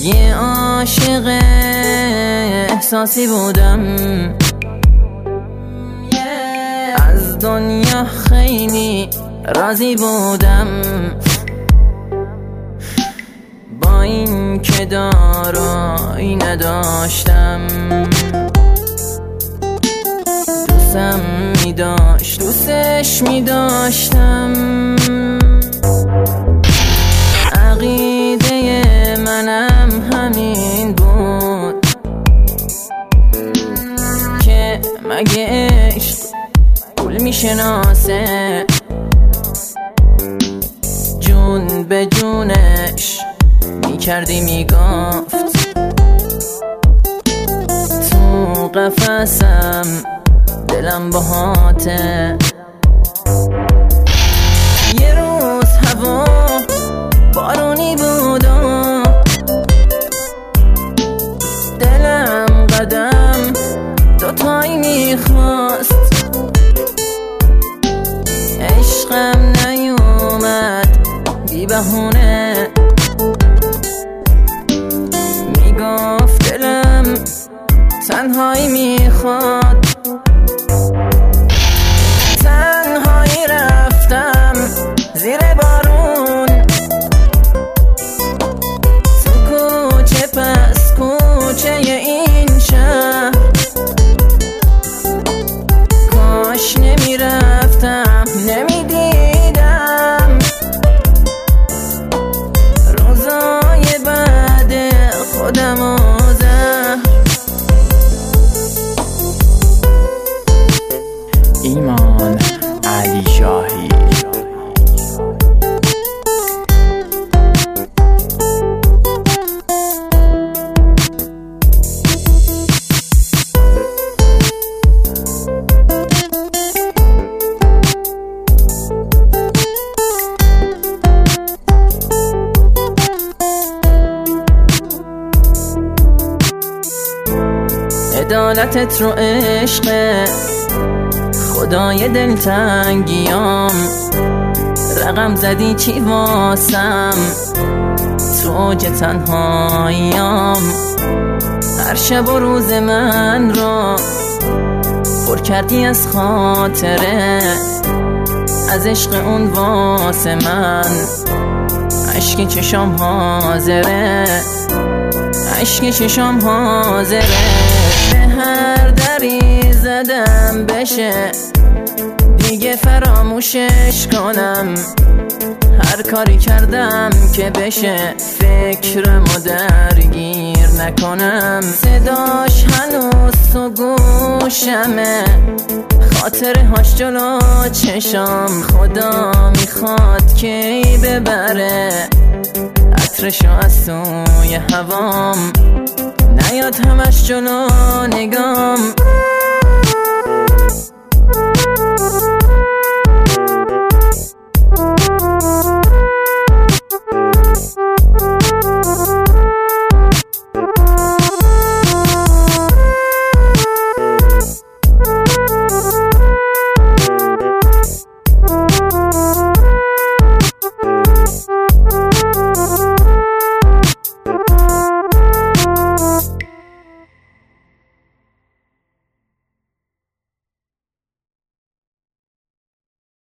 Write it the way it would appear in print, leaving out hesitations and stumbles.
یه عاشق احساسی بودم، از دنیا خیلی راضی بودم، با این که دارایی نداشتم. دوستم می‌داشت، دوستش می‌داشتم. عقیده منم همین بود که مگه عشق پول میشناسه، جون به جونش میکردی میگفت. تو قفسم دلم باهاته. یه روز هوا بارونی بود و دلم قدم دوتایی میخواست. عشقم نیومد بی بهونه، میگفت دلم تنهایی میخواد. تنهایی رفتم زیر بارون، تو کوچه پس کوچه این شهر. کاش نمیرفتم نمیدیدم روزای بعد خودم و زهر. ایمان علی شاهی. عدالتت رو عشق خدای دلتنگیام، رقم زدی چی واسم تو اوج تنهاییام. هر شب و روز من رو پر کردی از خاطره، از عشق اون واسه من عشق چشام حاضره، عشق چشام حاضره. به هر دری زدم بشه دیگه فراموشش کنم، هر کاری کردم که بشه فکرمو درگیر نکنم. صداش هنوز تو گوشمه، خاطره هاش جلو چشام. خدا میخواد که ای ببره عطرشو از توی هوام، نیاد همش جلو نگام.